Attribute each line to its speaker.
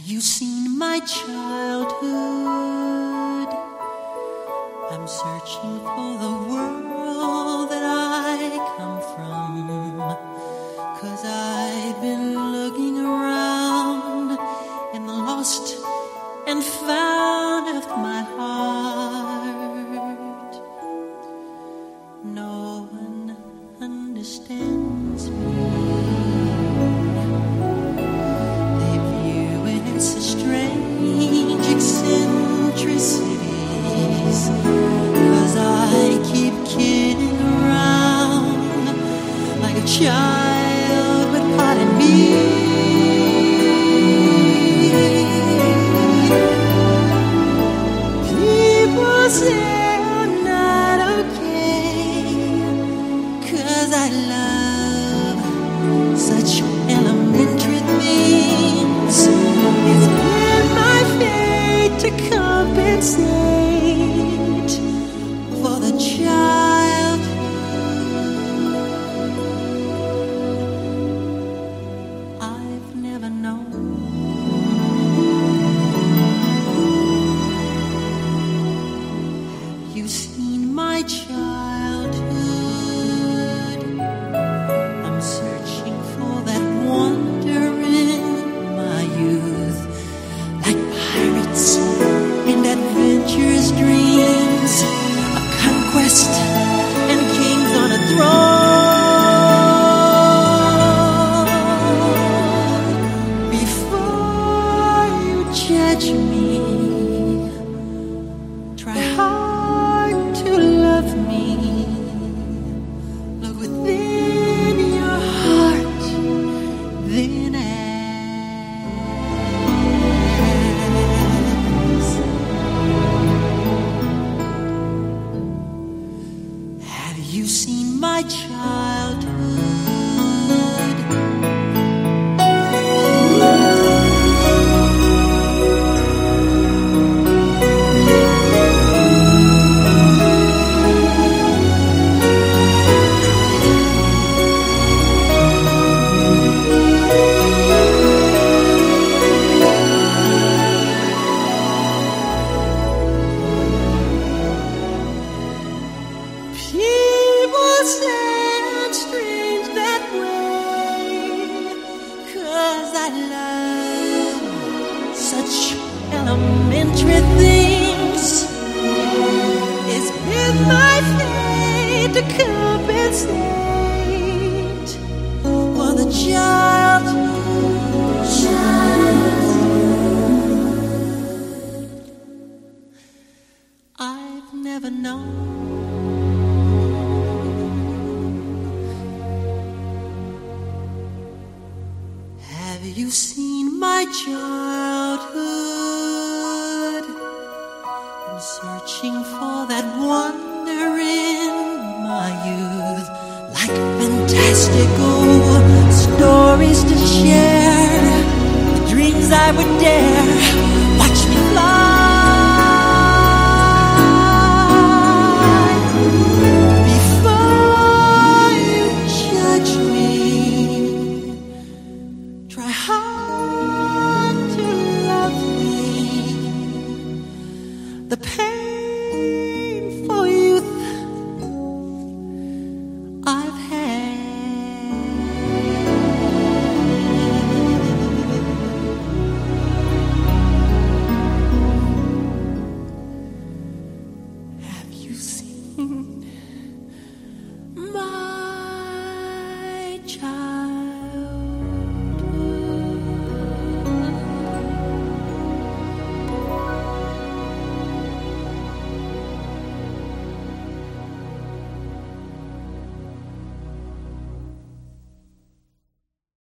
Speaker 1: you seen my childhood? I'm searching for the world that I come from, 'cause I've been looking around in the lost and found of my heart. No one understands me. They view it as a strange eccentricities, 'cause I keep kidding around like a child with part in me. People say I'm not okay, 'cause I love such elementary things. It's been my fate to compensate for the child I've never known. Have you seen my childhood? I'm searching for that wonder in my youth, like pirates and adventurous dreams of conquest and kings on a throne. Before you judge me, try hard to love me. Look within your heart, then ask. Have you seen my childhood? People say I'm strange that way, 'cause I love such elementary things. It's been my fate to compensate for the child I've never known. Have you seen my childhood? I'm searching for that wonder in my youth, like fantastical stories to share, the dreams I would dare. Watch me fly. Before you judge me, try hard to love me. The painful youth I've had. Have you seen